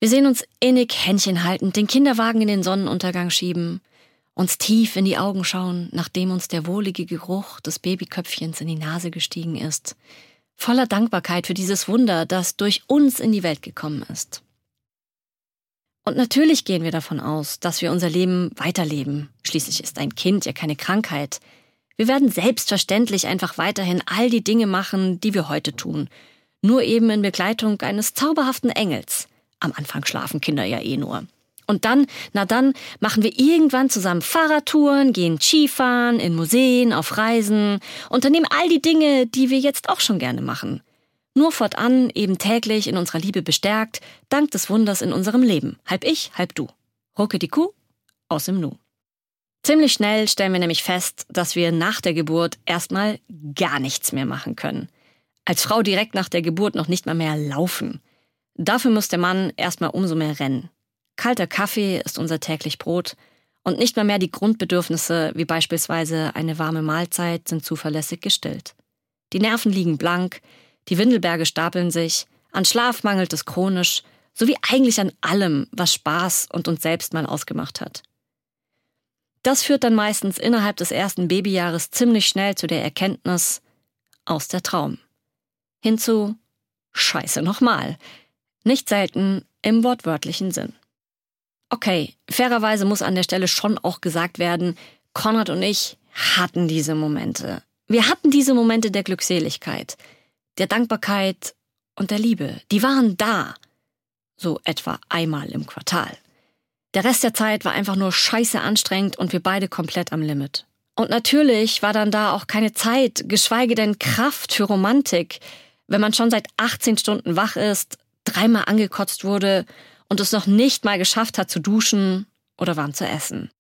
Wir sehen uns innig Händchen haltend, den Kinderwagen in den Sonnenuntergang schieben, uns tief in die Augen schauen, nachdem uns der wohlige Geruch des Babyköpfchens in die Nase gestiegen ist, voller Dankbarkeit für dieses Wunder, das durch uns in die Welt gekommen ist. Und natürlich gehen wir davon aus, dass wir unser Leben weiterleben. Schließlich ist ein Kind ja keine Krankheit. Wir werden selbstverständlich einfach weiterhin all die Dinge machen, die wir heute tun. Nur eben in Begleitung eines zauberhaften Engels. Am Anfang schlafen Kinder ja eh nur. Und dann machen wir irgendwann zusammen Fahrradtouren, gehen Skifahren, in Museen, auf Reisen, unternehmen all die Dinge, die wir jetzt auch schon gerne machen. Nur fortan eben täglich in unserer Liebe bestärkt, dank des Wunders in unserem Leben. Halb ich, halb du. Rucke die Kuh, aus im Nu. Ziemlich schnell stellen wir nämlich fest, dass wir nach der Geburt erstmal gar nichts mehr machen können. Als Frau direkt nach der Geburt noch nicht mal mehr laufen. Dafür muss der Mann erstmal umso mehr rennen. Kalter Kaffee ist unser täglich Brot und nicht mal mehr die Grundbedürfnisse, wie beispielsweise eine warme Mahlzeit, sind zuverlässig gestillt. Die Nerven liegen blank, die Windelberge stapeln sich, an Schlaf mangelt es chronisch, sowie eigentlich an allem, was Spaß und uns selbst mal ausgemacht hat. Das führt dann meistens innerhalb des ersten Babyjahres ziemlich schnell zu der Erkenntnis, aus der Traum. Hinzu, Scheiße nochmal. Nicht selten im wortwörtlichen Sinn. Okay, fairerweise muss an der Stelle schon auch gesagt werden, Konrad und ich hatten diese Momente. Wir hatten diese Momente der Glückseligkeit, der Dankbarkeit und der Liebe. Die waren da. So etwa einmal im Quartal. Der Rest der Zeit war einfach nur scheiße anstrengend und wir beide komplett am Limit. Und natürlich war dann da auch keine Zeit, geschweige denn Kraft für Romantik, wenn man schon seit 18 Stunden wach ist, 3-mal angekotzt wurde und es noch nicht mal geschafft hat zu duschen oder warm zu essen.